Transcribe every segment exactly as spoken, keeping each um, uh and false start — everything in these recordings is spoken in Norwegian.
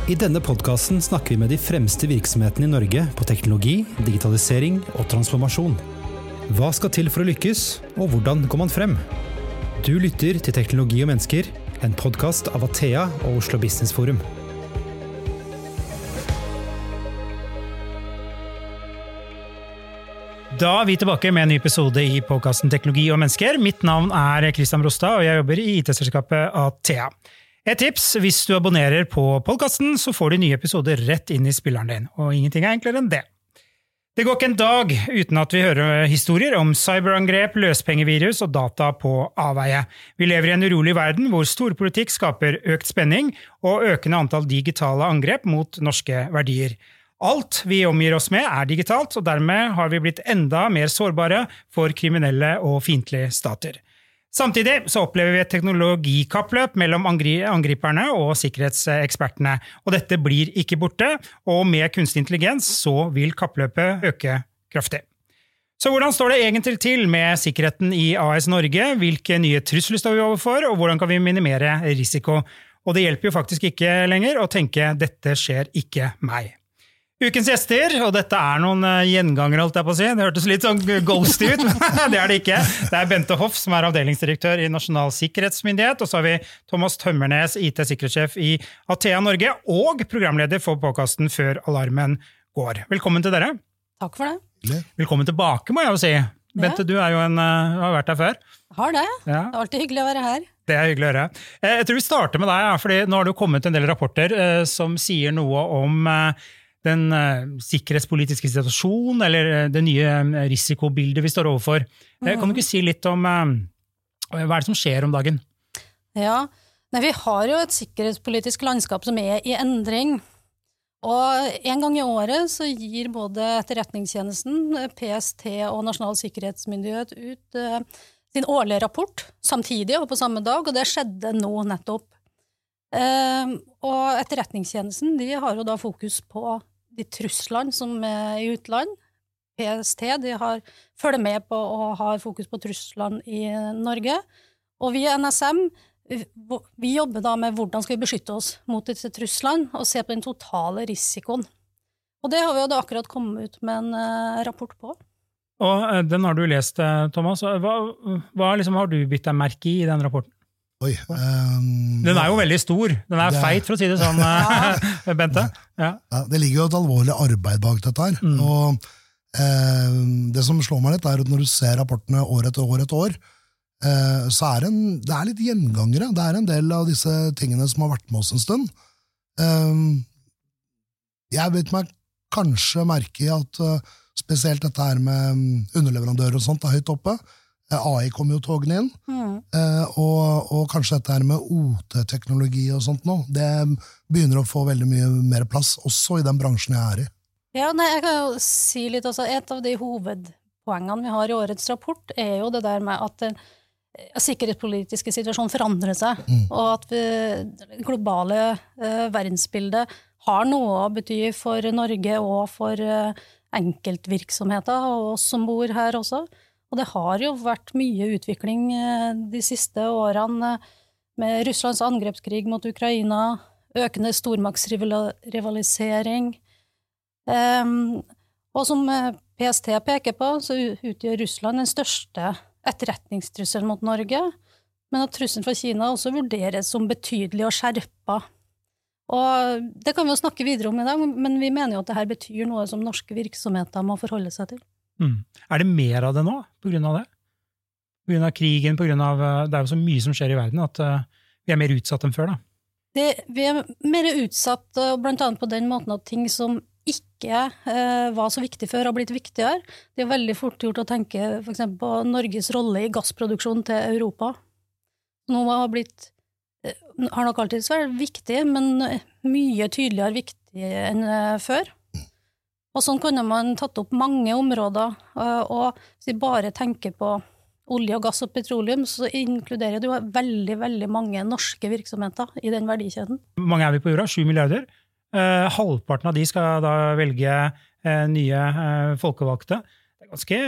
I denne podcasten snakker vi med de fremste virksomhetene i Norge på teknologi, digitalisering og transformasjon. Hva skal til for å lykkes, og hvordan går man frem? Du lytter til Teknologi og mennesker, en podcast av Atea og Oslo Business Forum. Da er vi tilbake med en ny episode i podcasten Teknologi og mennesker. Mitt navn er Kristian Brostad, og jeg jobber i I T-selskapet Atea. Et tips, hvis du abonnerer på podcasten, så får du nye episoder rett inn i spilleren din, og ingenting er enklere enn det. Det går ikke en dag uten at vi hører historier om cyberangrep, løspengevirus og data på avveie. Vi lever i en urolig verden hvor storpolitikk skaper økt spenning og økende antall digitale angrep mot norske verdier. Alt vi omgir oss med er digitalt, og dermed har vi blitt enda mer sårbare for kriminelle og fiendtlige stater. Samtidig så opplever vi et teknologikappløp mellom angriperne og sikkerhetsekspertene, og dette blir ikke borte, og med kunstig intelligens så vil kappløpet øke kraftig. Så hvordan står det egentlig til med sikkerheten i A S Norge? Hvilke nye trusler står vi overfor, og hvordan kan vi minimere risiko? Og det hjelper jo faktisk ikke lenger å tenke «dette skjer ikke meg». Ukens gjester, og dette er noen gjengangere, holdt jeg på å si. Det hørtes litt sånn ghosty ut, men det er det ikke. Det er Bente Hoff, som er avdelingsdirektør i Nasjonal Sikkerhetsmyndighet, og så har vi Thomas Tømmernes, I T-sikkerhetssjef i Atea Norge, og programleder for podcasten Før alarmen går. Velkommen til dere. Takk for det. Velkommen tilbake, må jeg jo si. Bente, du er jo en, har vært her før. Har det. Ja. Det er alltid hyggelig å være her. Det er hyggelig å høre. Jeg tror vi starter med deg, fordi nå har det jo kommet en del rapporter som sier noe om den uh, sikkerhetspolitiske situasjonen, eller uh, det nye uh, risikobildet vi står overfor. Mm. Kan du ikke si litt om uh, hva er det som skjer om dagen? Ja, Nei, vi har jo et sikkerhetspolitisk landskap som er i endring. Og en gang i året så gir både Etterretningstjenesten, P S T og Nasjonal Sikkerhetsmyndighet ut uh, sin årlige rapport, samtidig og på samme dag, og det skjedde nå nettopp. Uh, og Etterretningstjenesten de har jo da fokus på de truslene som er i utland. P S T de har følger med på og har fokus på truslene i Norge. Og vi i N S M vi, vi jobber da med hvordan skal vi beskytte oss mot disse truslene og se på den totale risikoen. Og det har vi jo da akkurat kommet ut med en uh, rapport på. Og uh, den har du lest, Thomas. Hva, hva liksom har du bitt deg merke i i den rapporten? Oi, um, den er jo veldig stor. Den er det, feit, for å si det sånn, ja. Bente. Ja. Ja, det ligger jo et alvorlig arbeid bak dette her. Mm. Og eh, det som slår meg litt er at når du ser rapportene år etter år etter år, eh, så er det, en, det er litt gjengangere. Det er en del av disse tingene som har vært med oss en stund. Um, jeg vet meg kanskje merke i at uh, spesielt dette her med underleverandører og sånt er høyt oppe. A I kommer jo togene inn, mm. eh, og, og kanskje dette her med O T-teknologi og sånt nå, det begynner å få veldig mye mer plass, også i den bransjen jeg er i. Ja, nei, jeg kan jo si litt også, et av de hovedpoengene vi har i årets rapport er jo det der med at den sikkerhetspolitiske situasjonen forandrer seg, mm. og at vi, det globale eh, verdensbildet har noe å bety for Norge og for eh, enkeltvirksomheter, og oss som bor her også. Og det har jo vært mye utvikling de siste årene med Russlands angrepskrig mot Ukraina, økende stormaktsrivalisering. Um, og som P S T peker på, så utgjør Russland den største etterretningstrusselen mot Norge, men at trusselen fra Kina også vurderes som betydelig og skjerpa. Og det kan vi jo snakke videre om i dag, men vi mener jo at dette betyr noe som norske virksomheter må forholde seg til. Mm. Er det mer av det nå, på grunn av det? På grunn av krigen, på grunn av, det er jo så mye som skjer i verden, at uh, vi er mer utsatt enn før, da. Det, vi er mer utsatt, uh, blant annet på den måten at ting som ikke uh, var så viktig før har blitt viktigere. Det er veldig fort gjort å tenke for eksempel på Norges rolle i gassproduksjon til Europa. Nå har blitt, uh, har nok alltid vært viktig, men mye tydeligere viktig enn uh, før. Og sånn kunne man tatt opp mange områder, og hvis vi bare tenker på olje og gass og petroleum, så inkluderer det jo veldig, veldig mange norske virksomheter i den verdikjeden. Hvor mange er vi på jorda? Sju milliarder. Eh, halvparten av de skal da velge eh, nye eh, folkevalgte. Det er ganske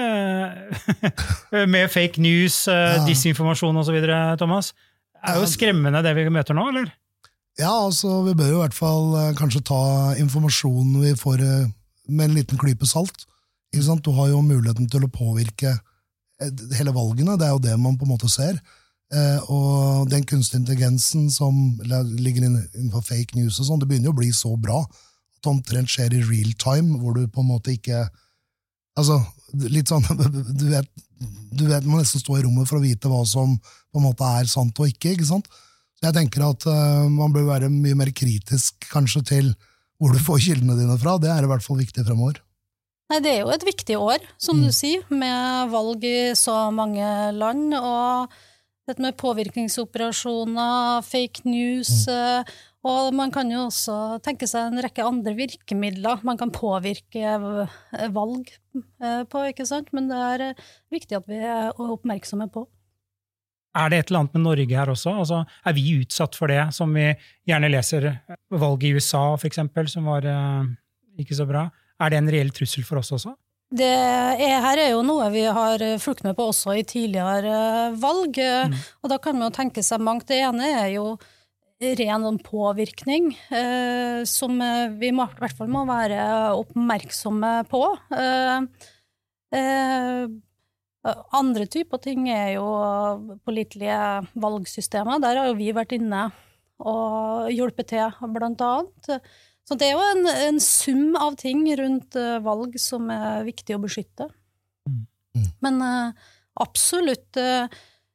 eh, med fake news, eh, ja. Disinformasjon og så videre, Thomas. Det er jo skremmende det vi møter nå, eller? Ja, altså, vi bør jo i hvert fall eh, kanskje ta informasjonen vi får eh, med en liten klype salt. Ikke sant? Du har jo muligheten til å påvirke eh, hele valgene, det er jo det man på en måte ser. Eh, og den kunstig intelligensen som ligger innenfor fake news og sånn, det begynner jo å bli så bra at det omtrent skjer i real time, hvor du på en måte ikke altså, litt sånn du vet, du vet man nesten står i rommet for å vite hva som på en måte er sant og ikke, ikke sant? Så jeg tenker at uh, man bør være mye mer kritisk kanskje til hvor du får kildene dine fra, det er i hvert fall viktig fremover. Nei, det er jo et viktig år, som mm. du sier, med valg i så mange land, og dette med påvirkningsoperasjoner, fake news, mm. og man kan jo også tenke seg en rekke andre virkemidler man kan påvirke valg på, ikke sant? Men det er viktig at vi er oppmerksomme på. Er det et eller annet med Norge her også? Altså, er vi utsatt for det, som vi gjerne leser valget i U S A, for eksempel, som var eh, ikke så bra? Er det en reell trussel for oss også? Det er, her er jo noe vi har fulgt med på også i tidligere valg, mm. og da kan man jo tenke seg mangt. Det ene er jo ren påvirkning, eh, som vi må, i hvert fall må være oppmerksomme på. Eh, eh, Andre typer ting er jo pålitelige valgsystemer. Der har jo vi vært inne og hjulpet til, blant annet. Så det er jo en, en sum av ting rundt valg som er viktig å beskytte. Mm. Men uh, absolutt uh,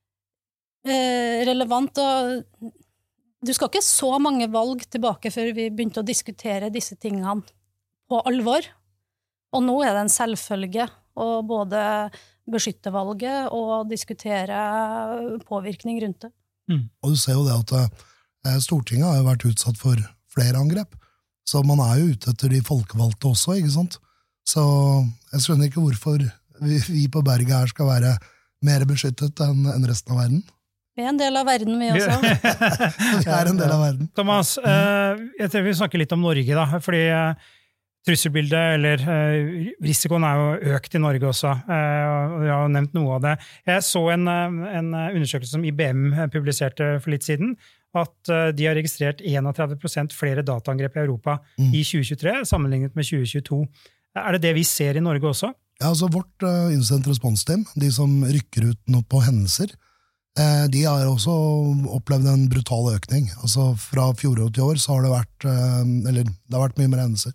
relevant. Og du skal ikke så mange valg tilbake før vi begynte å diskutere disse tingene på alvor. Og nå er det en selvfølge å både beskytte valget og diskutere påvirkning rundt det. Mm. Og du ser jo det at eh, Stortinget har jo vært utsatt for flere angrep, så man er jo ute etter de folkevalgte også, ikke sant? Så jeg skjønner ikke hvorfor vi, vi på berget her skal være mer beskyttet enn, enn resten av verden. Vi er en del av verden, vi også. Vi er en del av verden. Thomas, eh, jeg tror vi snakker litt om Norge da, fordi eh, trusselbildet, eller eh, risikoen er jo økt i Norge også, eh, og jeg har nevnt noe av det. Jeg så en, en undersøkelse som I B M publiserte for litt siden, at eh, de har registrert trettien prosent flere dataangrep i Europa mm. i tjue tjuetre, sammenlignet med tjue tjueto. Er det det vi ser i Norge også? Ja, altså vårt uh, incident response team, de som rykker ut nå på hendelser, eh, de har også opplevd en brutal økning. Altså fra fjoråret til år så har det vært, uh, eller det har vært mye mer hendelser.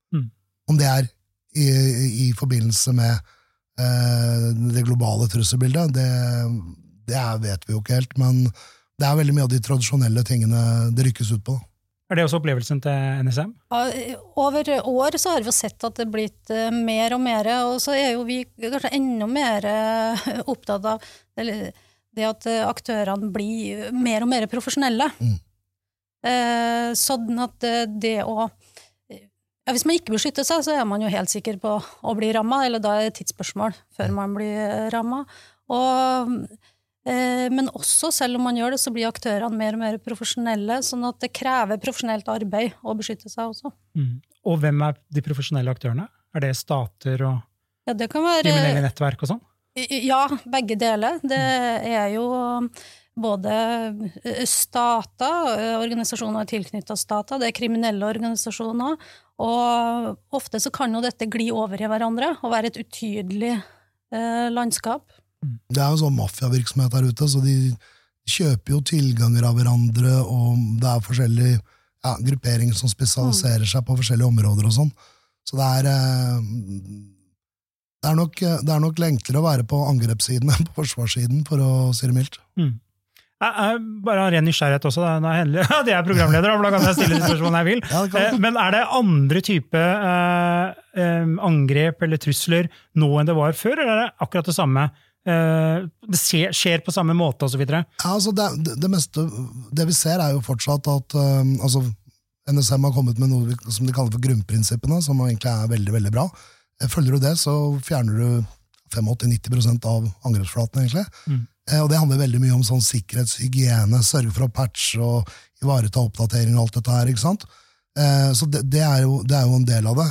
Om det er i, i forbindelse med eh, det globale trusselbildet, det, det er, vet vi jo ikke helt, men det er veldig mye av de tradisjonelle tingene det rykkes ut på. Er det også opplevelsen til N S M? Over år så har vi sett at det er blitt mer og mer, og så er jo vi kanskje enda mer opptatt av det at aktørene blir mer og mer profesjonelle. Mm. Eh, sånn at det å Ja, hvis man ikke beskytter seg, så er man jo helt sikker på å bli rammet, eller da er det et tidsspørsmål før man blir rammet. Og, eh, men også, selv om man gjør det, så blir aktørene mer og mer profesjonelle, sånn at det krever profesjonelt arbeid å beskytte seg også. Mm. Og hvem er de profesjonelle aktørene? Er det stater og ja, det kan være, kriminelle nettverk og sånn? Ja, begge deler. Det er jo både stater, organisasjoner tilknyttet stater, det er kriminelle organisasjoner, og ofte så kan jo dette gli over i hverandre og være et utydelig eh, landskap. Det er jo sånn mafiavirksomhet der ute, så de kjøper jo tilganger av hverandre, og det er forskjellige ja, grupperinger som spesialiserer mm. seg på forskjellige områder og sånn. Så det er, det er, nok, det er nok enklere å være på angrepssiden enn på forsvarssiden, for å si det mildt. Mm. Jeg, jeg, bare av ren nysgjerrighet også, da er jeg, det er programleder, da kan jeg stille spørsmål jeg vil. Ja, Men er det andre type eh, angrep eller trusler nå enn det var før, eller er det akkurat det samme? Eh, det skjer, skjer på samme måte og så videre? Ja, altså det, det, det meste, det vi ser er jo fortsatt at um, altså, N S M har kommet med noe som de kaller for grunnprinsippene, som egentlig er veldig, veldig bra. Følger du det, så fjerner du åttifem til nitti prosent av angrepsflaten, egentlig. Mm. Og det handler veldig mye om sånn sikkerhetshygiene, sørge for å patche og ivareta oppdatering og alt dette her, ikke sant? Så det, det, er jo, det er jo en del av det.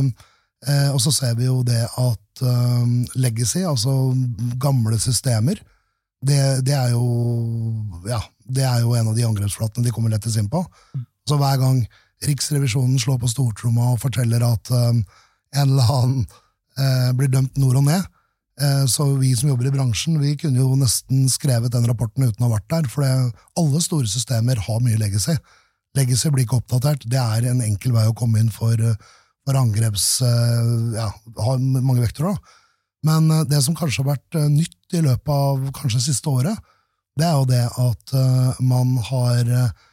Og så ser vi jo det at legacy, altså gamle systemer, det, det er jo, ja, det er jo en av de angrepsflatene de kommer lettest inn på. Så hver gang Riksrevisjonen slår på stortromma og forteller at um, en eller annen uh, blir dømt nord og ned, uh, så vi som jobber i bransjen, vi kunne jo nesten skrevet den rapporten uten å ha vært der, for det, alle store systemer har mye legacy. Legacy blir ikke oppdatert, det er en enkel vei å komme inn for uh, for angreps, ja, har mange vekter da. Men det som kanskje har vært nytt i løpet av kanskje siste året, det er jo det at man har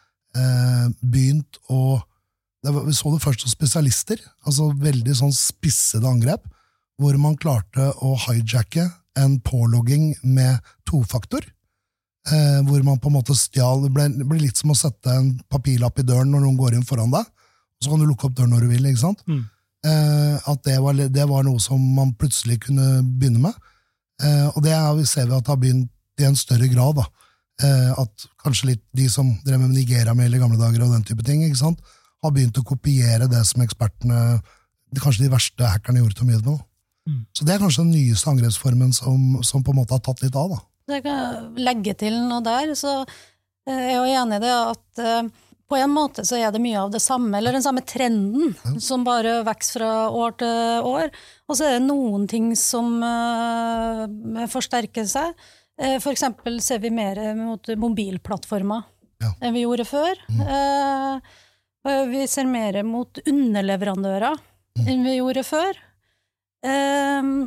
begynt å, vi så det først som spesialister, altså veldig sånn spissede angrep, hvor man klarte å hijacke en pålogging med tofaktor, hvor man på en måte stjal, det ble, det ble litt som å sette en papirlapp i døren når noen går inn foran deg, så kan du lukke opp døren når du vil, ikke sant? Mm. Eh, at det var, det var noe som man plutselig kunne begynne med. Eh, og det er, ser vi at det har begynt i en større grad. Da. Eh, at kanskje litt de som drev med Nigeria-mail i gamle dager og den type ting, ikke sant? Har begynt å kopiere det som ekspertene, kanskje de verste hackerne gjorde til å mye med. Mm. Så det er kanskje den nyeste angrepsformen som, som på en måte har tatt litt av. Da. Jeg kan legge til noe der, så jeg er jo enig i det at på en måte så er det mye av det samme, eller den samme trenden, ja. Som bare vekser fra år til år. Og så er det noen ting som uh, forsterker seg. Uh, for eksempel ser vi mer mot mobilplattformer ja. Enn vi gjorde før. Mm. Uh, vi ser mer mot underleverandører mm. enn vi gjorde før. Uh,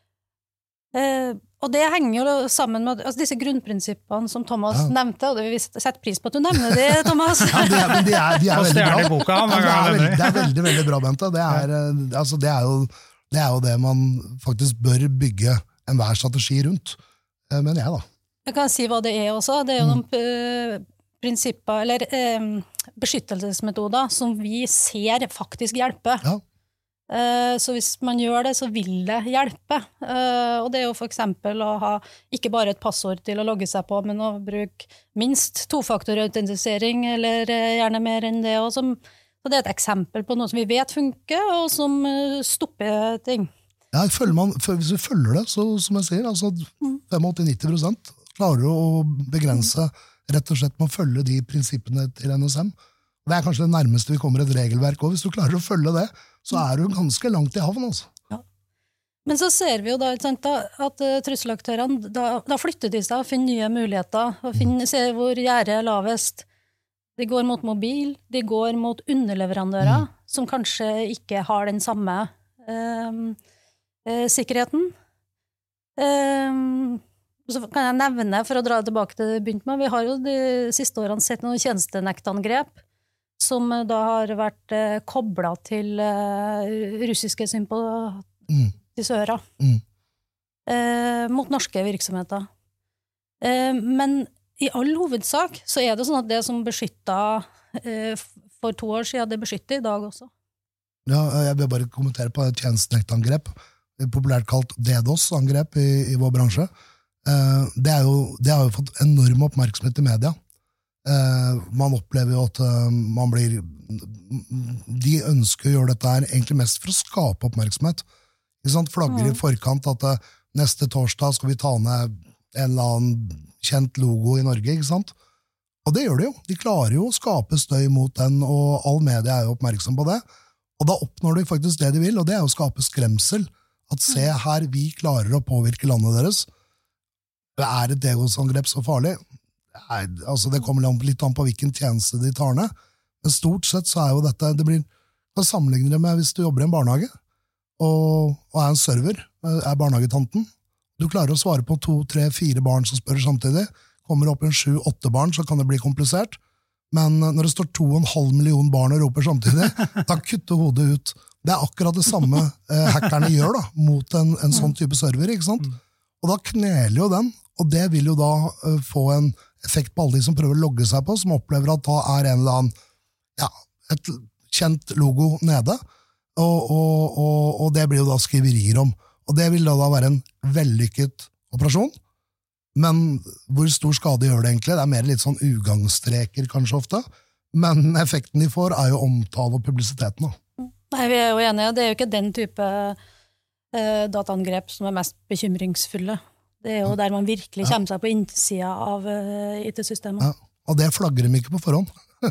uh, Og det henger jo sammen med altså disse grunnprinsippene som Thomas ja. Nevnte, og vi setter pris på at du nevner det, Thomas. Ja, de er, de er, de er veldig bra. Boka, ja, det, er veldig, det er veldig, veldig bra, Bente. Det er, altså, det, er jo, det er jo det man faktisk bør bygge enhver strategi rundt, mener jeg da. Jeg kan si hva det er også. Det er jo noen mm. prinsipper, eller eh, beskyttelsesmetoder som vi ser faktisk hjelper. Ja. Så hvis man gjør det, så vil det hjelpe. Og det er jo for eksempel å ha ikke bare et passord til å logge seg på, men å bruke minst tofaktorautentisering, eller gjerne mer enn det. Og som, så det er et eksempel på noe som vi vet funker, og som stopper ting. Ja, følger man, hvis vi følger det, så som jeg sier, altså åttifem til nitti prosent klarer å begrense rett og slett med å følge de prinsippene til N S M. Det er kanskje det nærmeste vi kommer et regelverk, og hvis du klarer å følge det, så er du ganske langt i havn. Altså. Ja. Men så ser vi jo da, da at uh, trusselaktørene, da, da flytter de seg og finner nye muligheter, og finner, ser hvor gjerdet er lavest. De går mot mobil, de går mot underleverandører, mm. som kanskje ikke har den samme uh, uh, sikkerheten. Uh, så kan jeg nevne, for å dra tilbake til det begynte med, vi har jo de siste årene sett noen tjenestenektangrep, som da har vært eh, koblet til eh, russiske sympatisører mm. mm. eh, mot norske virksomheter. Eh, men i all hovedsak så er det sånn at det som beskyttet eh, for to år siden, det beskytter i dag også. Ja, jeg vil bare kommentere på et tjenestenektangrep, populært kalt DDoS-angrep i, i vår bransje. Eh, det, er jo, det har jo fått enorm oppmerksomhet i media. Uh, man opplever jo at uh, man blir de ønsker å gjøre dette her egentlig mest for å skape oppmerksomhet. Ikke sant? Flagger mm. i forkant at uh, neste torsdag skal vi ta ned en eller annen kjent logo i Norge, ikke sant? Og det gjør de jo. De klarer jo å skape støy mot den, og all media er jo oppmerksom på det. Og da oppnår de faktisk det de vil, og det er å skape skremsel. At se her, vi klarer å påvirke landet deres. Er et DDoS-angrep så farlig? Nei, altså det kommer litt an på hvilken tjeneste de tar ned, men stort sett så er jo dette, det blir, kan sammenligne det med hvis du jobber i en barnehage, og, og er en server, er barnehagetanten, du klarer å svare på to, tre, fire barn som spør samtidig, kommer opp en sju, åtte barn, så kan det bli komplisert, men når det står to og en halv million barn og roper samtidig, da kutter hodet ut. Det er akkurat det samme eh, hackerne gjør da, mot en, en sånn type server, ikke sant? Og da kneler jo den, og det vil jo da uh, få en effekt på alle de som prøver å logge seg på, som opplever at da er en eller annen, ja, et kjent logo nede, og, og, og, og det blir jo da skriverier om. Og det vil da, da være en vellykket operasjon, men hvor stor skade gjør det egentlig? Det er mer litt sånn ugangstreker kanskje ofte, men effekten de får er jo omtale og publisiteten. Da. Nei, vi er jo enige, det er jo ikke den type eh, dataangrep som er mest bekymringsfulle. Det er jo der man virkelig kommer seg på innsida av uh, I T-systemet. Ja, Og det flagger de ikke på forhånd.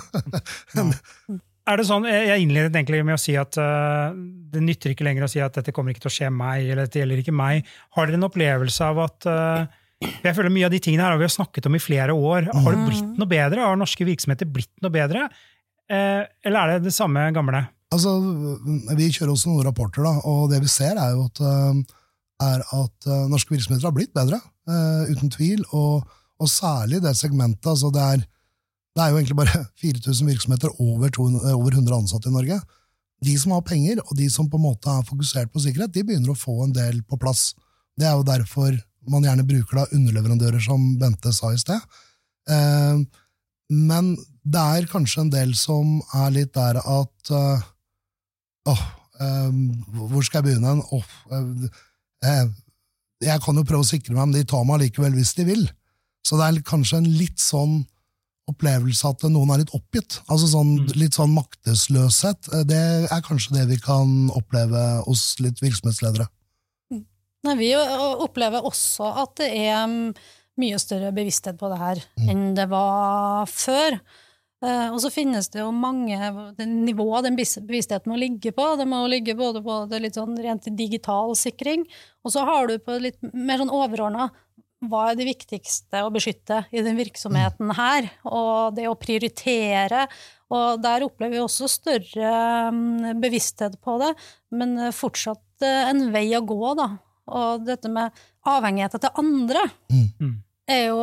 Er det sånn, jeg innledet egentlig med å si at uh, det nytter ikke lenger å si at dette kommer ikke til å skje meg, eller dette gjelder ikke meg. Har dere en opplevelse av at, uh, jeg føler mye av de tingene her har vi snakket om i flere år, har det blitt noe bedre? Har norske virksomheter blitt noe bedre? Uh, eller er det det samme gamle? Altså, vi kjører også noen rapporter, da, og det vi ser er jo at, uh, er at uh, norske virksomheter har blitt bedre, uh, uten tvil, og, og særlig det segmentet, altså det er Det er jo egentlig bare fire tusen virksomheter over, to, over hundre ansatte i Norge. De som har penger, og de som på en måte er fokusert på sikkerhet, de begynner å få en del på plass. Det er jo derfor man gjerne bruker da underleverandører, som Bente sa i sted. Eh, men det er kanskje en del som er litt der at uh, åh, eh, hvor skal jeg begynne? Åh, eh, jeg kan jo prøve å sikre meg, men de tar meg likevel hvis de vil. Så det er kanskje en litt sånn opplevelse at noen er litt oppgitt, altså sånn, mm. litt sånn maktesløshet, det er kanskje det vi kan oppleve hos litt virksomhetsledere. Nei, vi opplever også at det er mye større bevissthet på det her mm. enn det var før. Og så finnes det jo mange nivåer den bevisstheten må ligge på. Det må ligge både på det litt sånn rent digital sikring, og så har du på litt mer sånn overordnet hva er det viktigste å beskytte i den virksomheten her, og det å prioritere, og der opplever vi også større bevissthet på det, men fortsatt en vei å gå da, og dette med avhengighet til andre mm. er jo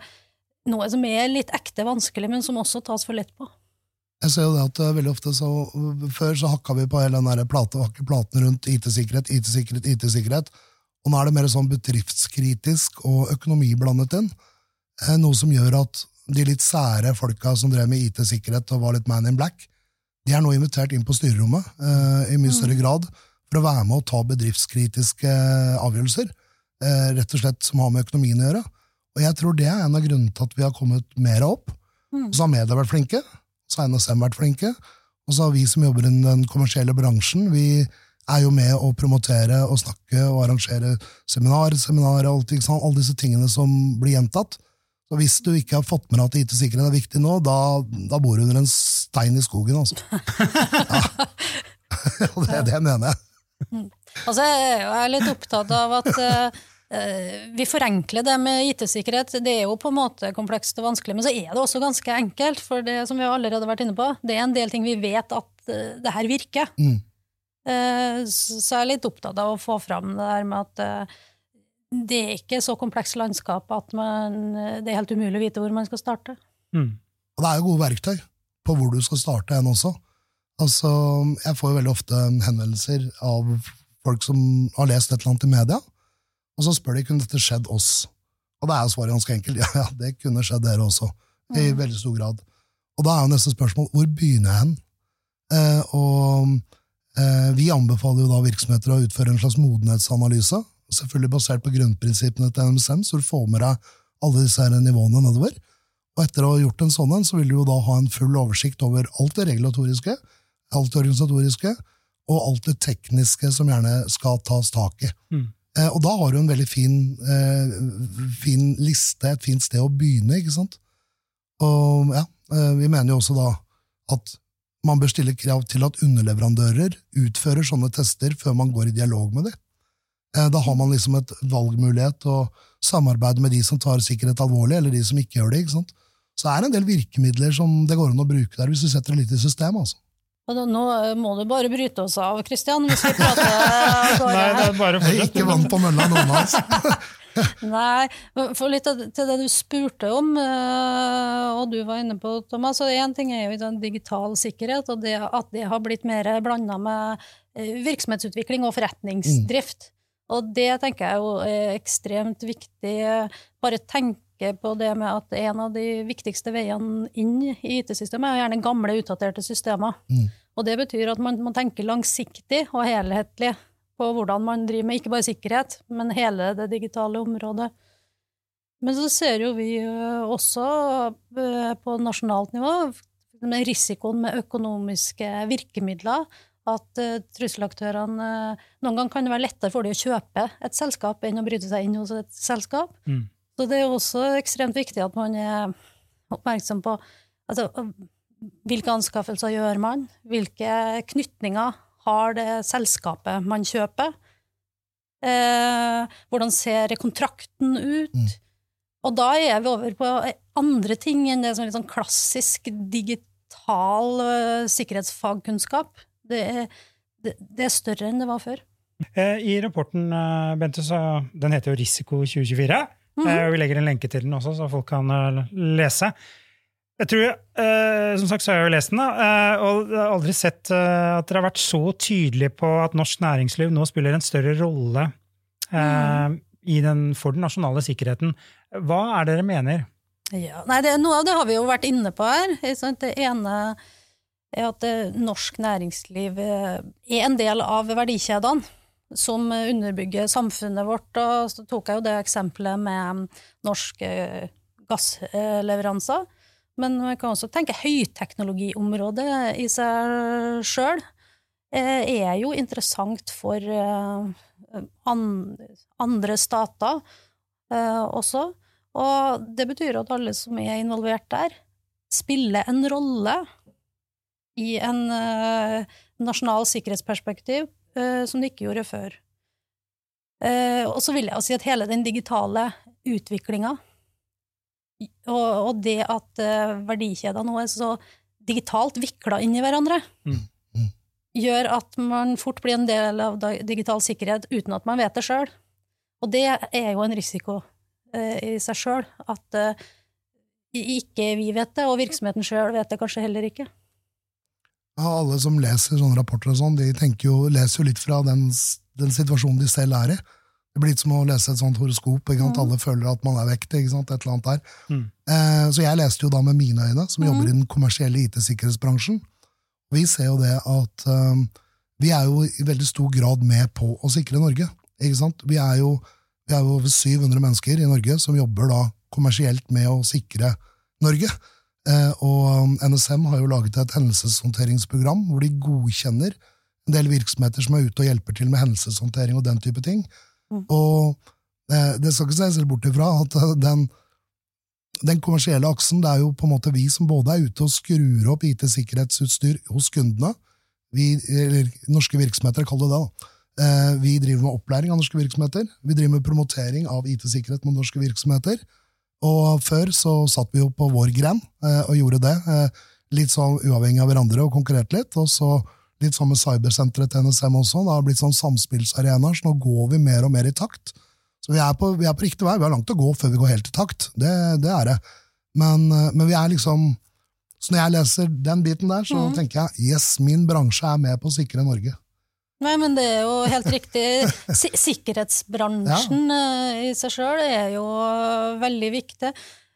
noe som er litt ekte vanskelig, men som også tas for lett på. Jeg ser jo det at veldig ofte så, før så hakket vi på hele den der plate, platen rundt I T-sikkerhet, I T-sikkerhet, I T-sikkerhet, og nå er det mer sånn bedriftskritisk og økonomi blandet inn, noe som gjør at de litt sære folka som drev med I T-sikkerhet og var litt man in black, de er nå invitert inn på styrerommet eh, i mye større grad for å være med og ta bedriftskritiske avgjørelser, eh, rett og slett som har med økonomien å gjøre. Og jeg tror det er en av grunnene til at vi har kommet mer opp. Mm. Så har media vært flinke, så har N S M vært flinke, og så har vi som jobber i den kommersielle bransjen, vi er jo med å promotere og snakke og arrangere seminar, seminar og alt, alle disse tingene som blir gjentatt. Så hvis du ikke har fått med at I T-sikkerhet er viktig nå, da, da bor du under en stein i skogen, altså. Ja. Og det, det mener jeg. Altså, jeg er litt opptatt av at uh, vi forenkler det med I T-sikkerhet. Det er jo på en måte komplekst og vanskelig, men så er det også ganske enkelt, for det som vi allerede har vært inne på, det er en del ting vi vet at uh, det her virker. Mm. Så jeg er litt opptatt av å få fram det der med at det er ikke så kompleks landskap at man, det er helt umulig å vite hvor man skal starte. Mm. Og det er jo gode verktøy på hvor du skal starte en også. Altså, jeg får jo veldig ofte henvendelser av folk som har lest et eller annet i media, og så spør de, kunne dette skjedd oss? Og det er jo svaret ganske enkelt, ja, ja, det kunne skjedd dere også, i mm. veldig stor grad. Og da er jo neste spørsmål, hvor begynner jeg hen? Eh, og Vi anbefaler jo da virksomheter å utføre en slags modenhetsanalyse, selvfølgelig basert på grunnprinsippene til N S M, så du får med deg alle disse her nivåene nedover. Og etter å ha gjort en sånn, så vil du jo da ha en full oversikt over alt det regulatoriske, alt det organisatoriske, og alt det tekniske som gjerne skal tas tak i. Mm. Eh, og da har du en veldig fin, eh, fin liste, et fint sted å begynne, ikke sant? Og ja, eh, vi mener jo også da at man bør stille krav til at underleverandører utfører sånne tester før man går i dialog med dem. Da har man liksom et valgmulighet å samarbeide med de som tar sikkerhet alvorlig, eller de som ikke gjør det, ikke sant? Så det er en del virkemidler som det går an å bruke der, hvis du setter det litt i system, altså. Og nå må du bare bryte oss av, Kristian, hvis vi prater går Nei, det er bare jeg er ikke vant på mølla noen av oss. Nei, for litt til det du spurte om, og du var inne på, Thomas, så en ting er jo digital sikkerhet, og det, at det har blitt mer blandet med virksomhetsutvikling og forretningsdrift. Mm. Og det tenker jeg jo er ekstremt viktig. Bare tenke på det med at en av de viktigste veiene inn i I T-systemet er gjerne gamle, utdaterte systemer. Mm. Og det betyr at man må tenke langsiktig og helhetlig på hvordan man driver med ikke bare sikkerhet, men hele det digitale området. Men så ser jo vi også på nasjonalt nivå med risikoen med økonomiske virkemidler, at trusselaktørene noen gang kan det være lettere for de å kjøpe et selskap enn å bryte seg inn hos et selskap. Mm. Så det er jo også ekstremt viktig at man er oppmerksom på altså, hvilke anskaffelser gjør man, hvilke knytninger har det selskapet man kjøper, eh, hvordan ser kontrakten ut, mm. og da er vi over på andre ting enn det som er litt sånn klassisk digital uh, sikkerhetsfagkunnskap. Det er, det, det er større enn det var før. I rapporten, Bente, så, den heter jo Risiko tjue tjuefire, mm-hmm. og vi legger en lenke til den også, så folk kan lese. Jeg tror, eh, som sagt, så har jeg jo lest den, da, og jeg har aldri sett at dere har vært så tydelige på at norsk næringsliv nå spiller en større rolle eh, mm. i den, for den nasjonale sikkerheten. Hva er det dere mener? Ja, nei, det, noe av det har vi jo vært inne på her. Det ene er at norsk næringsliv er en del av verdikjedene som underbygger samfunnet vårt, og så tok jeg jo det eksempelet med norske gassleveranser, men man kan også tenke høyteknologiområdet i seg selv er jo interessant for andre stater også, og det betyr at alle som er involvert der spiller en rolle i en nasjonal sikkerhetsperspektiv som de ikke gjorde før. Og så vil jeg også si at hele den digitale utviklingen og det at verdikjeder nå er så digitalt viklet inn i hverandre, mm. Mm. gjør at man fort blir en del av digital sikkerhet uten at man vet det selv. Og det er jo en risiko i seg selv, at ikke vi vet det, og virksomheten selv vet det kanskje heller ikke. Ja, alle som leser sånne rapporter og sånn, de tenker jo, leser jo litt fra den, den situasjonen de selv er i. Det blir litt som å lese et sånt horoskop, ikke sant? Mm. Alle føler at man er vektig, ikke sant? Et eller annet der. Mm. Eh, så jeg leste jo da med mine øyne, som mm. jobber i den kommersielle I T-sikkerhetsbransjen. Vi ser jo det at um, vi er jo i veldig stor grad med på å sikre Norge, ikke sant? Vi er jo, vi er jo over syv hundre mennesker i Norge som jobber da kommersielt med å sikre Norge. Eh, og N S M har jo laget et hendelseshåndteringsprogram hvor de godkjenner en del virksomheter som er ute og hjelper til med hendelseshåndtering og den type ting. Mm. Og eh, det skal ikke se selv bort ifra at den, den kommersielle aksen, det er jo på en måte vi som både er ute og skrur opp I T-sikkerhetsutstyr hos kundene, vi, eller norske virksomheter kaller det det da. Eh, vi driver med opplæring av norske virksomheter, vi driver med promotering av I T-sikkerhet mot norske virksomheter, og før så satt vi jo på vår gren eh, og gjorde det, eh, litt sånn uavhengig av hverandre og konkurrert litt, og så litt sånn med cybersenteret til N S M også, det har blitt sånn samspillsarenaer, så nå går vi mer og mer i takt. Så vi er på, vi er på riktig vei, vi har langt å gå før vi går helt i takt, det, det er det. Men, men vi er liksom, så når jeg leser den biten der, så mm. tenker jeg, yes, min bransje er med på å sikre Norge. Nei, men det er jo helt riktig. Sikkerhetsbransjen ja. I seg selv er jo veldig viktig.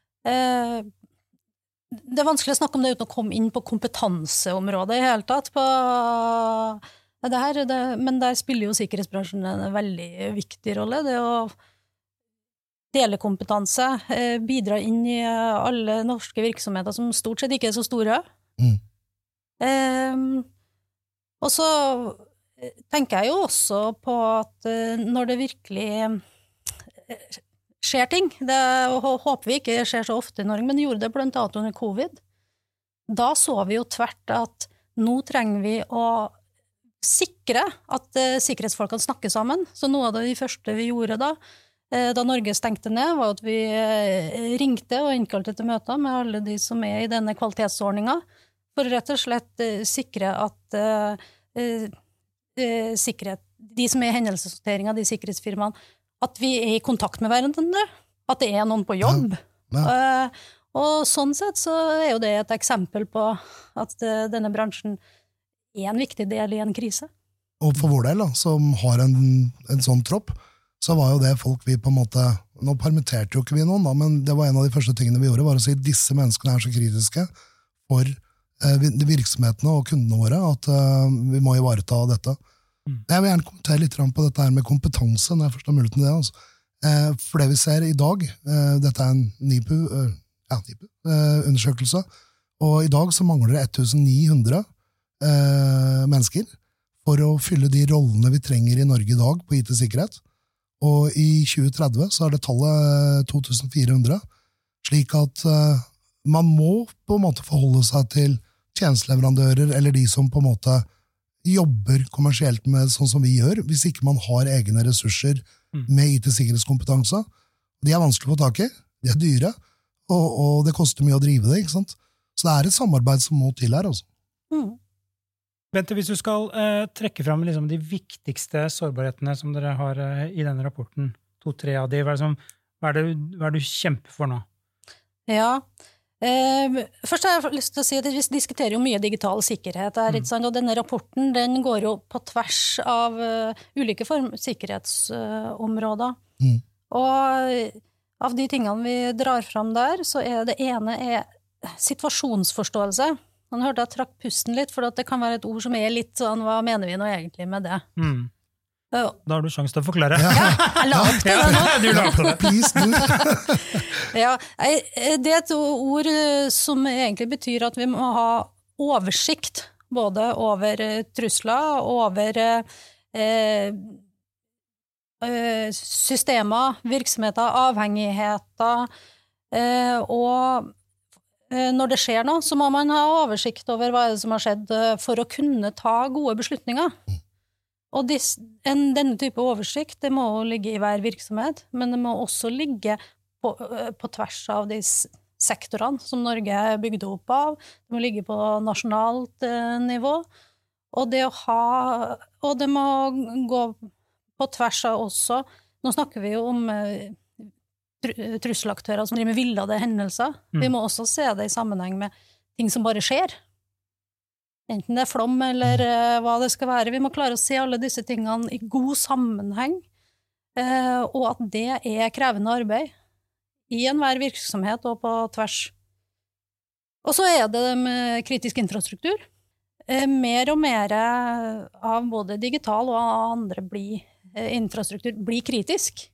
Det er vanskelig å snakke om det uten å komme inn på kompetanseområdet i hele tatt. På det her, det, men der spiller jo sikkerhetsbransjen en veldig viktig rolle. Det å dele kompetanse, bidra inn i alle norske virksomheter som stort sett ikke er så store. Mm. Um, og så tenker jeg jo også på at når det virkelig skjer ting, det håper vi ikke skjer så ofte i Norge, men det gjorde det blant annet under covid, da så vi jo tvert at nå trenger vi å sikre at sikkerhetsfolkene snakker sammen. Så noe av det første vi gjorde da, da Norge stengte ned, var at vi ringte og innkalte til møter med alle de som er i denne kvalitetsordningen, for rett og slett sikre at uh, sikkerhet, de som er i hendelseshåndteringen, de sikkerhetsfirmaene, at vi er i kontakt med hverandre, at det er noen på jobb. Ja, ja. Uh, og sånn sett så er jo det et eksempel på at uh, denne bransjen er en viktig del i en krise. Og for vår del da, som har en, en sånn tropp, så var jo det folk vi på en måte, nå permitterte jo ikke vi noen da, men det var en av de første tingene vi gjorde, var å si at disse menneskene er så kritiske for virksomhetene og kundene våre, at uh, vi må ivareta dette. Mm. Jeg vil gjerne kommentere litt på dette her med kompetanse, når jeg først har mulighet til det. Altså. Eh, for det vi ser i dag, eh, dette er en NIPU, uh, ja, NIPU uh, undersøkelse, og i dag så mangler det ni hundre uh, mennesker for å fylle de rollene vi trenger i Norge i dag på I T-sikkerhet. Og i tjue tretti så er det tallet to tusen fire hundre, slik at uh, man må på en måte forholde seg til tjenesteleverandører, eller de som på en måte jobber kommersielt med sånn som vi gjør, hvis ikke man har egne ressurser med I T-sikkerhetskompetanse. De er vanskelig å få tak I, de er dyre, og, og det koster mye å drive det, ikke sant? Så det er et samarbeid som må til her, altså. Mm. Bente, hvis du skal eh, trekke frem liksom, de viktigste sårbarhetene som dere har eh, I denne rapporten, to-tre av de, hva er, det som, hva, er det, hva er det du kjemper for nå? Ja, eh, først har jeg lyst til å si at vi diskuterer jo mye digital sikkerhet her, ikke sant? Og denne rapporten, den går jo på tvers av uh, ulike form, sikkerhetsområder. Uh, mm. Og av de tingene vi drar fram der, så er det ene er situasjonsforståelse. Man hørte jeg trakk pusten litt, for det kan være et ord som er litt sånn, hva mener vi nå egentlig med det? Mm. Da har du sjanse til å forklare. Ja, jeg la opp til det nå. Du la opp til det. Please, du. Ja, det er et ord som egentlig betyr at vi må ha oversikt, både over trusler, over eh, systemer, virksomheter, avhengigheter, eh, og når det skjer noe, så må man ha oversikt over hva det som har skjedd for å kunne ta gode beslutninger. Og dis, en, denne type oversikt, det må ligge I hver virksomhet, men det må også ligge på, på tvers av de sektorene som Norge er bygd opp av. Det må ligge på nasjonalt eh, nivå. Og det, å ha, og det må gå på tvers av også, nå snakker vi jo om eh, trusselaktører som driver med villede hendelser. Mm. Vi må også se det I sammenheng med ting som bare skjer. Enten det er flom eller uh, hva det skal være. Vi må klare å se alle disse tingene I god sammenheng, uh, og at det er krevende arbeid I enhver virksomhet og på tvers. Og så er det med kritisk infrastruktur. Uh, mer og mer av både digital og andre blir, uh, infrastruktur blir kritisk.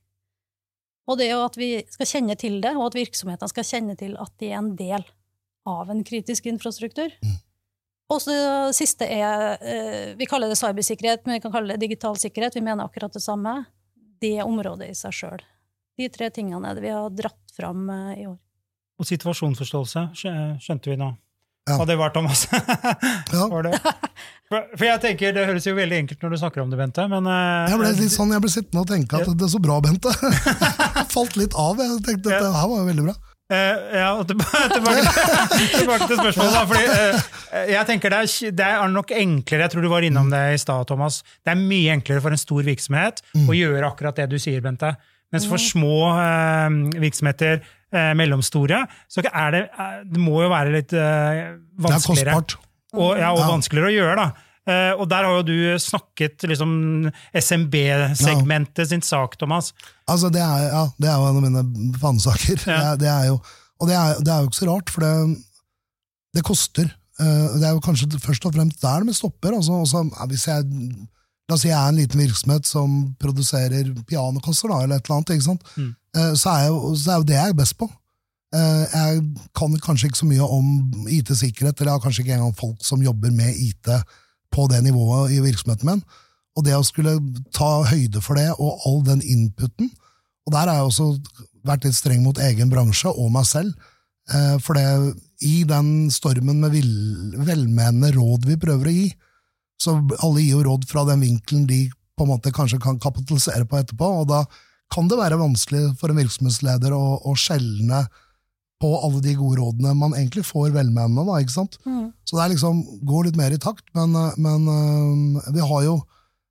Og det er jo at vi skal kjenne til det, og at virksomhetene skal kjenne til at de er en del av en kritisk infrastruktur. Mm. Og så det siste er, vi kaller det cybersikkerhet, men vi kan kalle det digital sikkerhet. Vi mener akkurat det samme. Det området I seg selv. De tre tingene er det vi har dratt fram I år. Og situasjonsforståelse, skjønte vi nå. Ja. Og det var Thomas. Ja. Var det? For jeg tenker, det høres jo veldig enkelt når du snakker om det, Bente, men... Jeg ble litt sånn, jeg ble sittende og tenke at det er så bra, Bente. Falt litt av, jeg tenkte at det her var jo veldig bra. Uh, ja, og tilbake, tilbake, tilbake til spørsmålet da, fordi uh, jeg tenker det er, det er nok enklere, jeg tror du var innom det I stad, Thomas, det er mye enklere for en stor virksomhet mm. å gjøre akkurat det du sier, Bente, mens for små uh, virksomheter, uh, mellomstore, så er det, uh, det må jo være litt uh, vanskeligere. Det er kostbart. Og, ja, og ja. Vanskeligere å gjøre da. Uh, og der har jo du snakket liksom S M B-segmentet ja. Sin sak, Thomas. Altså, det er, ja, det er jo en av mine fanesaker. Ja. Det, det er jo, og det er, det er jo ikke så rart, for det, det koster. Uh, det er jo kanskje først og fremst der det stopper. Altså, også, hvis jeg, la oss si jeg er en liten virksomhet som produserer pianokasser, da, eller et eller annet, ikke sant? Mm. Uh, så, er jo, så er jo det jeg er best på. Uh, jeg kan kanskje ikke så mye om I T-sikkerhet, eller jeg har kanskje ikke engang folk som jobber med I T på det nivået I virksomheten min, og det å skulle ta høyde for det, og all den inputen, og der har jeg også vært litt streng mot egen bransje, og meg selv, eh, for det, I den stormen med vil, velmenende råd vi prøver å gi, så alle gir jo råd fra den vinkelen de på en måte kanskje kan kapitalisere på etterpå, og da kan det være vanskelig for en virksomhetsleder å, å skjelne på alle de gode rådene man egentlig får velmenende, da, ikke sant? Mm. Så det er liksom, går litt mer I takt, men, men uh, vi har jo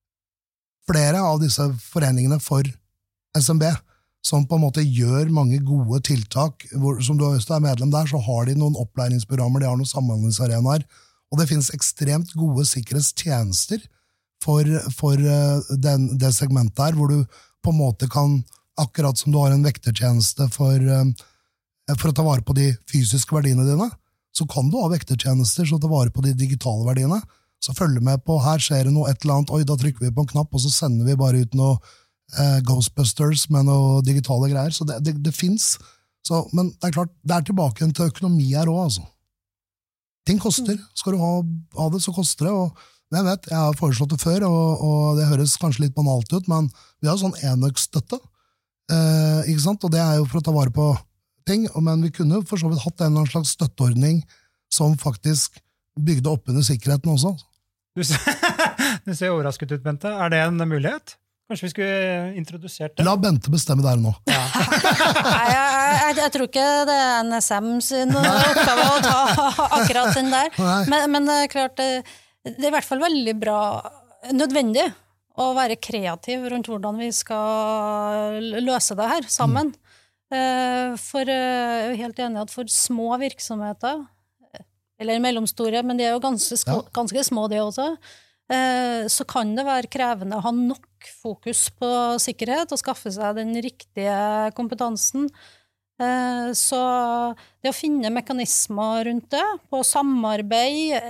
flere av disse foreningene for S M B, som på en måte gjør mange gode tiltak, hvor, som du også er medlem der, så har de noen opplæringsprogrammer, de har noen samhandlingsarenaer, og det finnes ekstremt gode sikkerhetstjenester for, for uh, den, det segmentet her, hvor du på en måte kan, akkurat som du har en vektertjeneste for uh, for å ta vare på de fysiske verdiene dine, så kan du ha vektertjenester så ta vare på de digitale verdiene, så følger med på, her skjer det noe et eller annet, oi, da trykker vi på en knapp, og så sender vi bare ut noe eh, Ghostbusters med noe digitale greier, så det, det, det finnes, så, men det er klart, det er tilbake til økonomi her også, altså. Ting koster, skal du ha, ha det, så koster det, og jeg vet, jeg har foreslått det før, og, og det høres kanskje litt banalt ut, men vi har sånn enøksstøtte, eh, ikke sant, og det er jo for å ta vare på ting, men vi kunne for så vidt hatt en eller annen slags støtteordning som faktisk bygde opp under sikkerheten også. Du ser, du ser overrasket ut, Bente. Er det en mulighet? Kanskje vi skulle introdusert det? La Bente bestemme der nå. Ja. Nei, jeg, jeg, jeg tror ikke det er N S M sin oppgave å ta akkurat den der. Men, men det er klart, det, det er i hvert fall veldig bra, nødvendig å være kreativ rundt hvordan vi skal løse det her sammen. Mm. For jeg er helt enig at for små virksomheter, eller mellomstore, men de er jo ganske, sko- ja. ganske små det også, eh, så kan det være krevende å ha nok fokus på sikkerhet og skaffe seg den riktige kompetansen. Eh, så det å finne mekanismer rundt det, på samarbeid,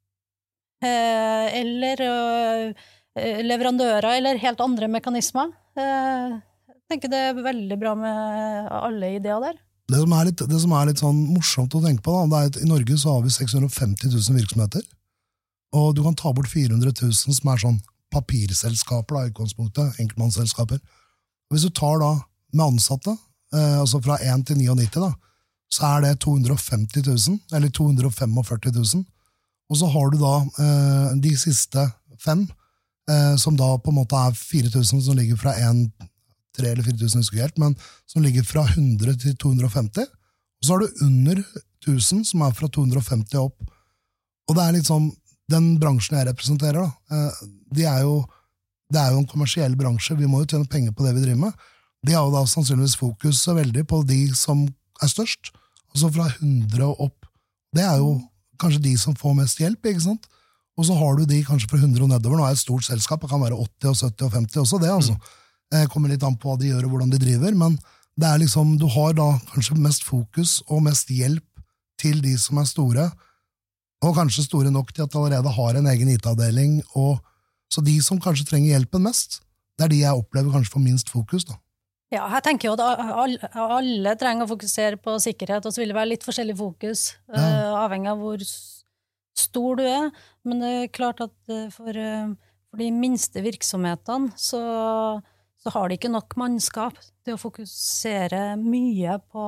eh, eller eh, leverandører, eller helt andre mekanismer, eh, jeg tenker det er veldig bra med alle ideer der. Det som er litt, det som er litt sånn morsomt å tenke på, da, det er at i Norge så har vi seks hundre og femti tusen virksomheter, og du kan ta bort fire hundre tusen som er sånn papirselskaper, da, i utgangspunktet, enkeltmannsselskaper. Og hvis du tar da med ansatte, eh, altså fra én til nittini, da, så er det to hundre og femti tusen, eller to hundre og førtifem tusen, og så har du da eh, de siste fem, eh, som da på en måte er fire tusen som ligger fra en tre eller fire tusen, husker jeg helt, men som ligger fra hundre til to hundre og femti, og så har du under tusen, som er fra to hundre og femti opp. Og det er litt sånn, den bransjen jeg representerer, da, de er jo, det er jo en kommersiell bransje, vi må jo tjene penger på det vi driver med. De har jo da sannsynligvis fokus veldig på de som er størst, altså fra hundre og opp. Det er jo kanskje de som får mest hjelp, ikke sant? Og så har du de kanskje fra hundre og nedover, nå er et stort selskap, det kan være åtti og sytti og femti også, det altså. Mm. Det kommer litt an på hva de gjør og hvordan de driver, men det er liksom, du har da kanskje mest fokus og mest hjelp til de som er store, og kanskje store nok til at de allerede har en egen I T-avdeling, og så de som kanskje trenger hjelpen mest, det er de jeg opplever kanskje får minst fokus da. Ja, jeg tenker jo at alle, alle trenger å fokusere på sikkerhet, og så vil det være litt forskjellig fokus, ja. uh, avhengig av hvor stor du er, men det er klart at for, uh, for de minste virksomhetene, så så har de ikke nok mannskap til å fokusere mye på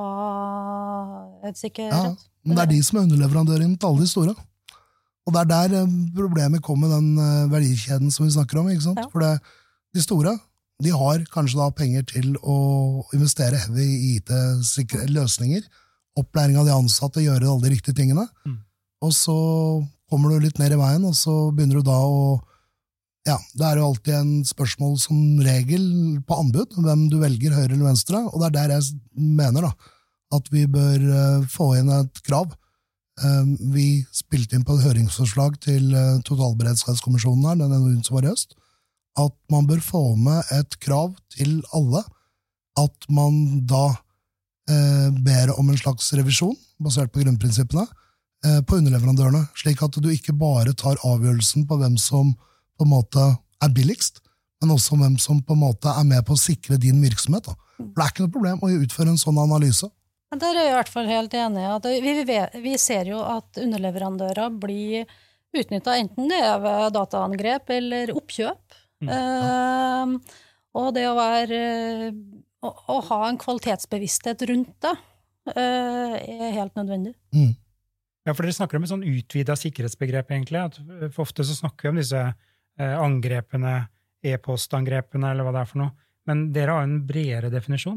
et sikkerhet. Ja, men det er de som er underleverandøren til alle de store. Og det er der problemet kommer med den verdikjeden som vi snakker om, ikke sant? Ja. For det, de store, de har kanskje da penger til å investere heavy i I T-løsninger, opplæring av de ansatte, gjøre alle de riktige tingene, mm. og så kommer du litt ned i veien, og så begynner du da å Ja, det er jo alltid en spørsmål som regel på anbud, hvem du velger høyre eller venstre, og det er der jeg mener da, at vi bør uh, få inn et krav. Uh, vi spilte inn på et høringsforslag til uh, Totalberedskapskommisjonen her, den N O U-en som var i høst, at man bør få med et krav til alle, at man da uh, ber om en slags revisjon, basert på grunnprinsippene, uh, på underleverandørene, slik at du ikke bare tar avgjørelsen på hvem som på en måte er billigst, men også hvem som på en måte er med på å sikre din virksomhet. Da. For det er ikke noe problem å utføre en sånn analyse. Der er jeg i hvert fall helt enig. At vi, vi, vi ser jo at underleverandører blir utnyttet, enten det er ved dataangrep eller oppkjøp. Mm, ja. uh, og det å være å, å ha en kvalitetsbevissthet rundt det uh, er helt nødvendig. Mm. Ja, for dere snakker om et sånn utvidet sikkerhetsbegrep egentlig, at for ofte så snakker vi om disse angrepene, e-postangrepene, eller hva det er for noe. Men dere har en bredere definisjon.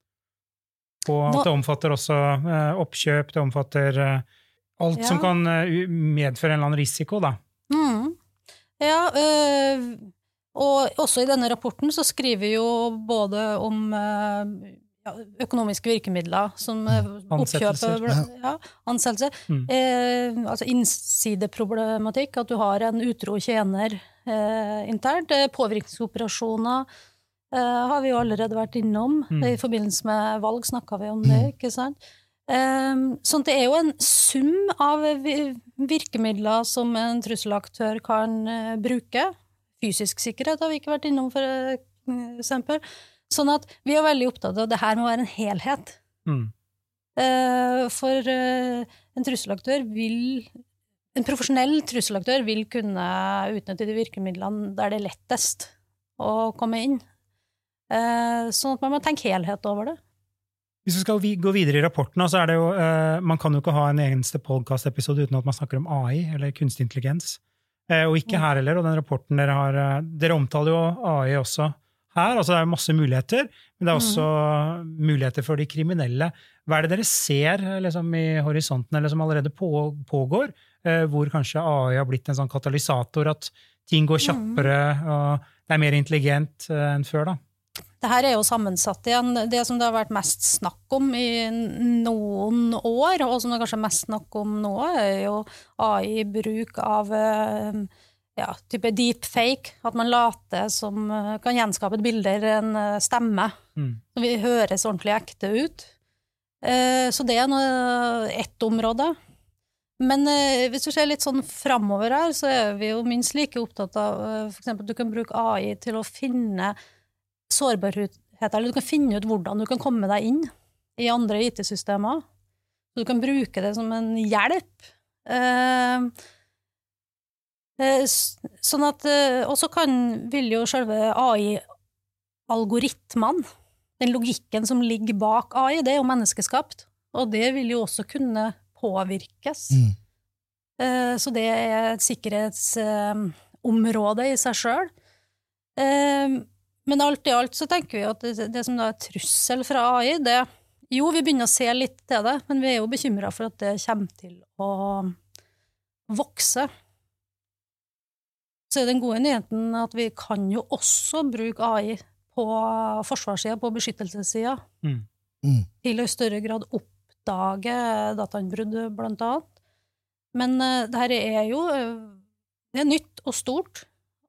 Og at det omfatter også uh, oppkjøp, det omfatter uh, alt ja. som kan uh, medføre en eller annen risiko, da. Mm. Ja, øh, og også i denne rapporten så skriver vi jo både om øh, økonomiske virkemidler, som oppkjøp, ja, ansettelse, mm. eh, altså innsideproblematikk, at du har en utro tjener eh, internt, påvirkningsoperasjoner eh, har vi jo allerede vært innom, mm. i forbindelse med valg snakket vi om det, ikke sant? Eh, sånn det er jo en sum av virkemidler som en trusselaktør kan eh, bruke. Fysisk sikkerhet har vi ikke vært innom, for eksempel. Sånn at vi er veldig opptatt av at det her må være en helhet. Mm. Uh, for uh, en trusselaktør vil, en profesjonell trusselaktør vil kunne utnytte de virkemidlene der det er lettest å komme inn. Uh, sånn at man må tenke helhet over det. Hvis vi skal gå videre i rapporten, så er det jo, uh, man kan jo ikke ha en eneste podcast-episode uten at man snakker om A I, eller kunstig intelligens. Uh, og ikke her heller, og den rapporten dere har, uh, dere omtaler jo A I også her, altså det er masse muligheter, men det er også mm. muligheter for de kriminelle. Hva er det dere ser liksom, i horisonten, eller som allerede på, pågår, uh, hvor kanskje A I har blitt en sånn katalysator, at ting går kjappere, mm. og det er mer intelligent uh, enn før da? Det her er jo sammensatt igjen. Det som det har vært mest snakk om i noen år, og som det kanskje er mest snakk om nå, er jo A I-bruk av ja, type deepfake, at man later som kan gjenskape et bilde eller en stemme, mm. som vi høres ordentlig ekte ut. Så det er noe, ett område. Men hvis du ser litt sånn fremover her, så er vi jo minst like opptatt av, for eksempel, at du kan bruke A I til å finne sårbarhet, eller du kan finne ut hvordan du kan komme deg inn i andre I T-systemer. Så du kan bruke det som en hjelp. Eh, eh, sånn at, eh, og så kan, vil jo selve A I-algoritmene, den logikken som ligger bak A I, det er jo menneskeskapt, og det vil jo også kunne påvirkes. Mm. Eh, så det er et sikkerhetsområde eh, i seg selv. Eh, Men alt i alt så tenker vi at det, det som da er trussel fra A I, det, jo, vi begynner å se litt til det, men vi er jo bekymret for at det kommer til å vokse. Så er den gode nyheten at vi kan jo også bruke A I på forsvarssiden, på beskyttelsessiden, mm. Mm. til i større grad oppdage datainnbrudd blant annet. Men uh, det her er jo det er nytt og stort,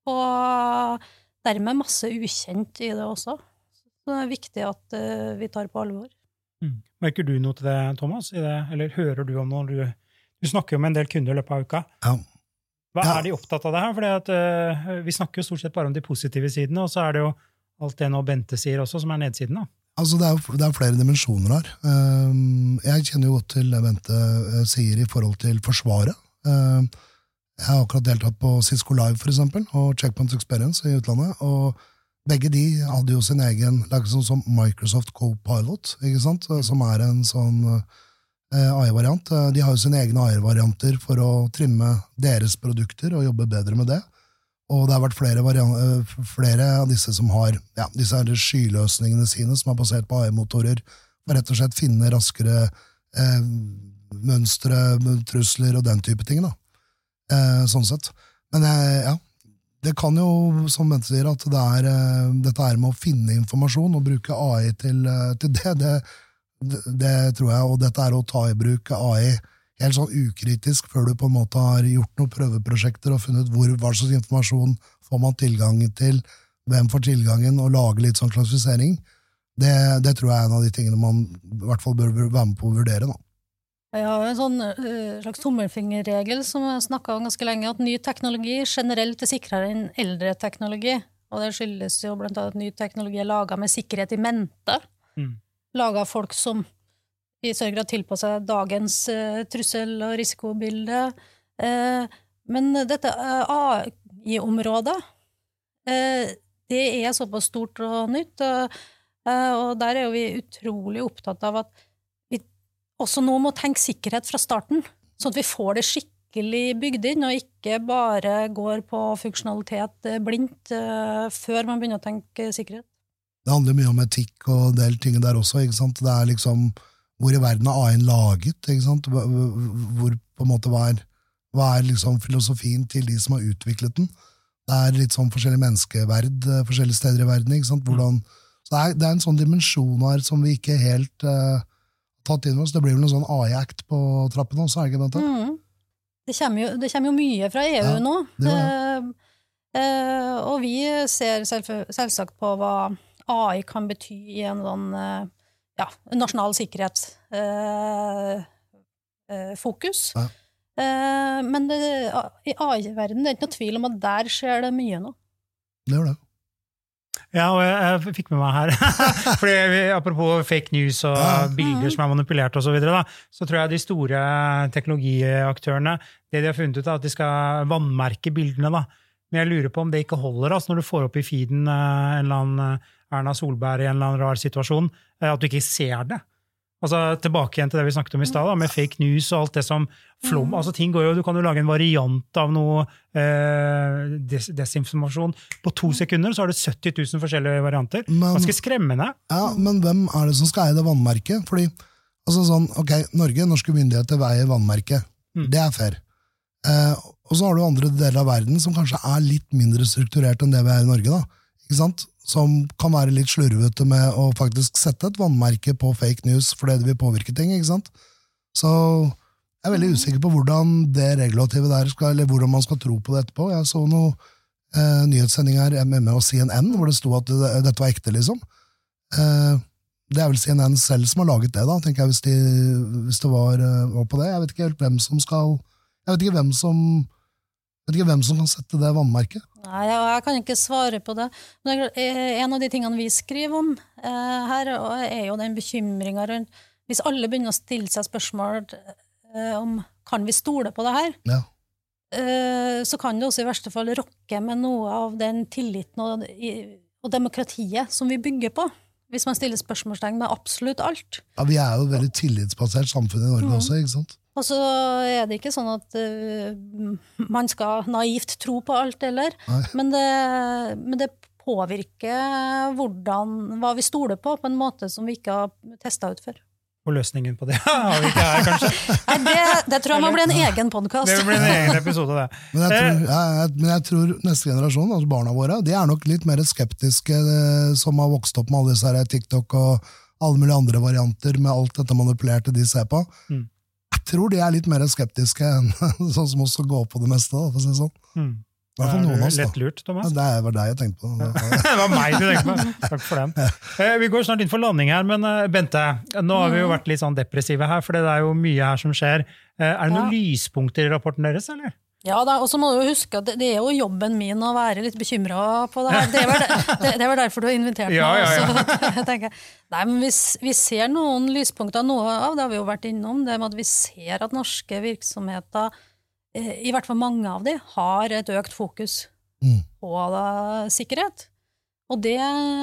og dermed masse ukjent i det også. Så det er viktig at uh, vi tar på alvor. Mm. Merker du noe til det, Thomas? I det, eller hører du om noe? Du, du snakker jo med en del kunder i løpet av uka. Ja. Hva ja. er de opptatt av det her? Fordi at, uh, vi snakker jo stort sett bare om de positive sidene, og så er det jo alt det nå Bente sier også, som er nedsiden da. Altså, det er, det er flere dimensjoner her. Um, jeg kjenner jo godt til det Bente uh, sier i forhold til forsvaret. Uh, Jeg har akkurat deltatt på Cisco Live, for eksempel, og Checkpoint Experience i utlandet, og begge de hadde jo sin egen, sånn som Microsoft Copilot, ikke sant, som er en sånn eh, A I-variant. De har jo sine egne A I-varianter for å trimme deres produkter og jobbe bedre med det. Og det har vært flere, variant, flere av disse som har ja, disse her skyløsningene sine, som er basert på A I-motorer, for rett og slett finne raskere eh, mønstre, trusler og den type ting, da. Eh, sånn sett. Men eh, ja, det kan jo, som Bente sier, at det er, eh, dette er med å finne informasjon og bruke A I til, eh, til det, det, det, det tror jeg, og dette er å ta i bruk A I helt sånn ukritisk før du på en måte har gjort noen prøveprosjekter og funnet hvor, hva slags informasjon får man tilgang til, hvem får tilgangen, og lage litt sånn klassifisering. Det, det tror jeg er en av de tingene man i hvert fall bør være med på å vurdere da. Jeg har en sånn uh, slags tommelfingerregel som jeg snakket om ganske lenge, at ny teknologi generelt er sikrere enn eldre teknologi, og det skyldes jo blant annet at ny teknologi er laget med sikkerhet i mente, mm. laget av folk som i større grad tilpasser dagens uh, trussel- og risikobilde. Uh, men dette uh, A I-området, uh, det er såpass stort og nytt, uh, uh, og der er jo vi utrolig opptatt av at også nå må tenke sikkerhet fra starten, sånn at vi får det skikkelig bygd inn, og ikke bare går på funksjonalitet blindt uh, før man begynner å tenke sikkerhet. Det handler mye om etikk og del ting der også, ikke sant? Det er liksom, hvor i verden er A I-en laget, ikke sant? Hvor på en måte hva er, hva er liksom filosofien til de som har utviklet den? Det er litt sånn forskjellig menneskeverd, forskjellige steder i verden, ikke sant? Hvordan, så det er, det er en sånn dimensjon her som vi ikke helt uh, tatt inn oss. Det blir vel en sånn A I-act på trappen også, er det ikke Bente? Mm. Det, kommer jo, det kommer jo mye fra E U ja, nå. Det eh, eh, og vi ser selv, selvsagt på hva A I kan bety i en sånn eh, ja, nasjonal sikkerhetsfokus. Eh, fokus. ja. eh, men det, i A I-verdenen det er ikke noe tvil om at der skjer det mye nå. Det gjør det. Ja, og jeg, jeg fikk med meg her, fordi vi, apropos fake news og ja. bilder som er manipulert og så videre, da, så tror jeg de store teknologiaktørene, det de har funnet ut er at de skal vannmerke bildene da. Men jeg lurer på om det ikke holder, altså når du får opp i feeden en eller annen Erna Solberg i en eller annen rar situasjon, at du ikke ser det. Altså tilbake igjen til det vi snakket om i sted, da, med fake news og alt det som flom. Altså ting går jo, du kan jo lage en variant av noe eh, des desinformasjon. På to sekunder så har du sytti tusen forskjellige varianter. Men, ganske skremmende. Ja, men hvem er det som skal eie det vannmerket? Fordi, altså sånn, ok, Norge, norske myndigheter veier vannmerket. Mm. Det er fair. Eh, og så har du andre deler av verden som kanskje er litt mindre strukturert enn det vi er i Norge, da. Ikke sant? Som kan være litt slurvete med å faktisk sette et vannmerke på fake news, fordi det vil påvirke ting, ikke sant? Så jeg er veldig usikker på hvordan det regulativet der skal, eller hvordan man skal tro på det etterpå. Jeg så noen eh, nyhetssendinger med meg og C N N, hvor det sto at det, dette var ekte, liksom. Eh, det er vel C N N selv som har laget det, da, tenker jeg, hvis, de, hvis det var, var på det. Jeg vet ikke helt hvem som skal, jeg vet ikke hvem som Jeg vet ikke hvem som kan sette det vannmerket. Nei, jeg kan ikke svare på det. Men en av de tingene vi skriver om eh, her, er jo den bekymringen rundt, hvis alle begynner å stille seg spørsmål eh, om, kan vi stole på det her? Ja. Eh, så kan det også i verste fall rokke med noe av den tilliten og, og demokratiet som vi bygger på. Hvis man stiller spørsmålstegn med absolutt alt. Ja, vi er jo et veldig tillitsbasert samfunn i Norge mm. også, ikke sant? Og så er det ikke sånn at uh, man skal naivt tro på alt, eller. Men det, men det påvirker hvordan, hva vi stoler på, på en måte som vi ikke har testet ut før. Og løsningen på det har vi ikke her, kanskje? Nei, det, det tror jeg må bli en egen podcast. Det blir en egen episode, det. Men jeg tror, jeg, men jeg tror neste generasjon, altså barna våre, de er nok litt mer skeptiske, som har vokst opp med alle disse her TikTok og alle mulige andre varianter med alt dette manipulerte de ser på. Mm. Jeg tror de er litt mer skeptiske enn sånn som også går på det meste, da, for å si sånn. Mm. Det er noen oss, lett lurt, Thomas. Ja, det var deg jeg tenkte på. Det var meg du tenkte på. Takk for den. Eh, vi går snart inn for landing her, men uh, Bente, nå har vi jo vært litt sånn depressive her, for det er jo mye her som skjer. Eh, er det noen ja. lyspunkter i rapporten deres, eller? Ja, da, og så må du jo huske at det, det er jo jobben min å være litt bekymret på det her. Det er vel, det, det er vel derfor du har invitert meg. Ja, ja, ja. Så, jeg tenker, nei, men vi, vi ser noen lyspunkter, noe av det har vi jo vært innom, det med at vi ser at norske virksomheter, i hvert fall mange av de, har et økt fokus mm. på da, sikkerhet. Og det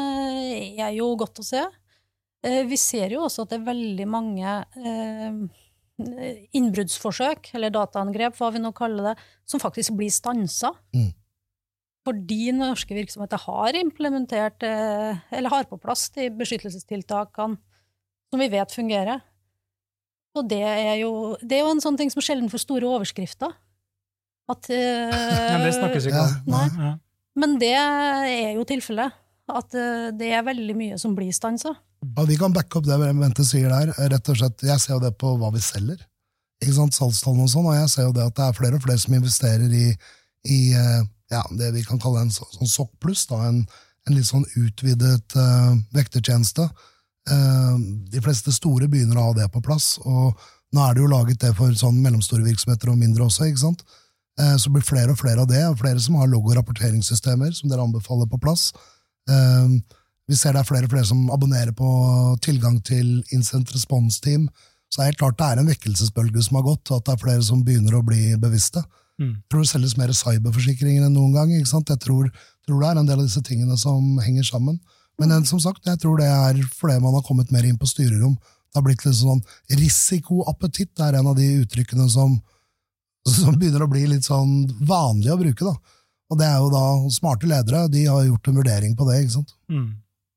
er jo godt å se. Vi ser jo også at det er veldig mange eh, innbruddsforsøk, eller dataangrep, hva vi nå kaller det, som faktisk blir stanset. Mm. Fordi norske virksomheter har implementert, eller har på plass de beskyttelsestiltakene som vi vet fungerer. Og det er jo, det er jo en sånn ting som sjelden får store overskrifter. At, ja, det snakkes ikke om. Nei. Ja. Men det er jo tilfellet. At det er veldig mye som blir stanset. Og vi kan backe opp det Bente sier der, rett og slett, jeg ser jo det på hva vi selger, ikke sant, salgstallene og sånn, og jeg ser jo det at det er flere og flere som investerer i, i ja, det vi kan kalle en så, sånn S O C pluss, da, en, en litt sånn utvidet uh, vektertjeneste. Uh, de fleste store begynner å ha det på plass, og nå er det jo laget det for sånn mellomstore virksomheter og mindre også, ikke sant? Uh, så blir flere og flere av det, og flere som har logo-rapporteringssystemer som dere anbefaler på plass. Uh, Vi ser det er flere og flere som abonnerer på tilgang til Incident Response Team. Så det er helt klart det er en vekkelsesbølge som har gått, og at det er flere som begynner å bli bevisste. Mm. Jeg tror det selges mer cyberforsikringer enn noen gang. Ikke sant? Jeg tror, tror det er en del av disse tingene som henger sammen. Men mm. som sagt, jeg tror det er fordi man har kommet mer inn på styrerom. Det har blitt litt sånn risikoappetitt. Det er en av de uttrykkene som, som begynner å bli litt sånn vanlig å bruke, da. Og det er jo da smarte ledere, de har gjort en vurdering på det, ikke sant? Mm.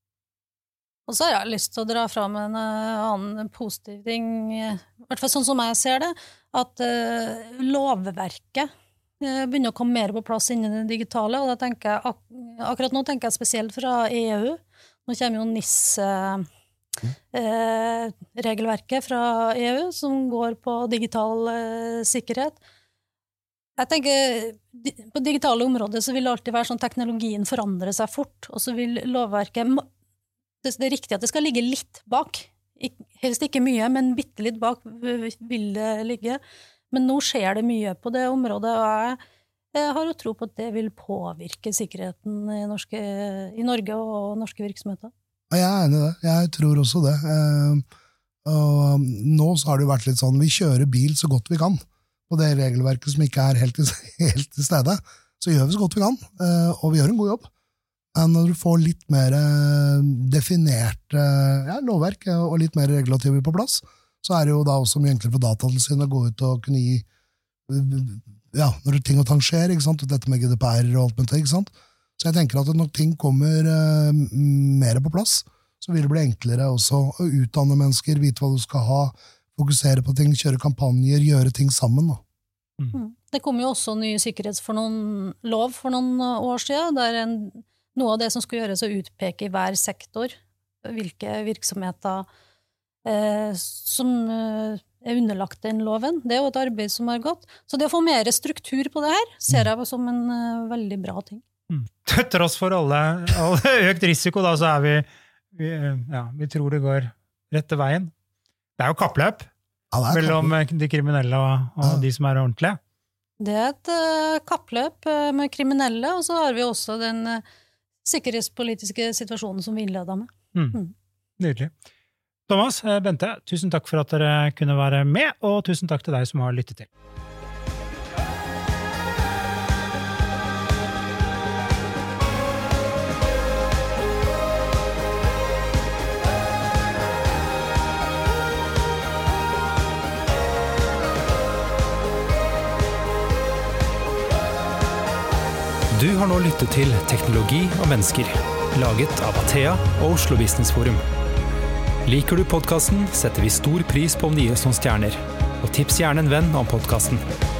Og så har jeg lyst til å dra fram en uh, annen positiv ting, i hvert fall sånn som jeg ser det, at uh, lovverket uh, begynner å komme mer på plass innen det digitale, og da tenker jeg, ak akkurat nå tenker jeg spesielt fra E U. Nå kommer jo N I S-regelverket uh, fra E U, som går på digital uh, sikkerhet. Jeg tenker, på digitale områder så vil det alltid være sånn teknologien forandre seg fort, og så vil lovverket... Det er riktig at det skal ligge litt bak, helst ikke mye, men bitte litt bak vil det ligge. Men nå skjer det mye på det området, og jeg, jeg har jo tro på at det vil påvirke sikkerheten i, norske, i Norge og norske virksomheter. Jeg er enig i det, jeg tror også det. Og nå så har det jo vært litt sånn, vi kjører bil så godt vi kan, på det regelverket som ikke er helt til, helt til stede, så gjør vi så godt vi kan, og vi gjør en god jobb. Når du får litt mer definert ja, lovverk og litt mer regulativer på plass, så er det jo da også mye enklere for Datatilsynet å gå ut og kunne gi ja, når ting og tang skjer, ikke sant? Dette med G D P R og alt med det, ikke sant? Så jeg tenker at når ting kommer uh, mer på plass, så vil det bli enklere også å utdanne mennesker, vite hva du skal ha, fokusere på ting, kjøre kampanjer, gjøre ting sammen da. Mm. Det kom jo også ny sikkerhets for noen lov for noen år siden, der en noe av det som skal gjøres å utpeke i hver sektor, hvilke virksomheter eh, som eh, er underlagt den loven. Det er jo et arbeid som har gått. Så det å få mer struktur på det her, ser jeg som en uh, veldig bra ting. Mm. Til tross for alle, alle økt risiko, da, så er vi, vi, ja, vi tror det går rette veien. Det er jo kappløp ja, er mellom kappløp. De kriminelle og, og ja. De som er ordentlige. Det er et uh, kappløp uh, med kriminelle, og så har vi også den uh, sikkerhetspolitiske situasjonen som vi innleder med. Mm. Mm. Nydelig. Thomas, Bente, tusen takk for at dere kunne være med, og tusen takk til deg som har lyttet til. Du har nå lyttet til Teknologi og mennesker, laget av Athea og Oslo Business Forum. Liker du podcasten, setter vi stor pris på om du gir oss noen stjerner, og tips gjerne en venn om podcasten.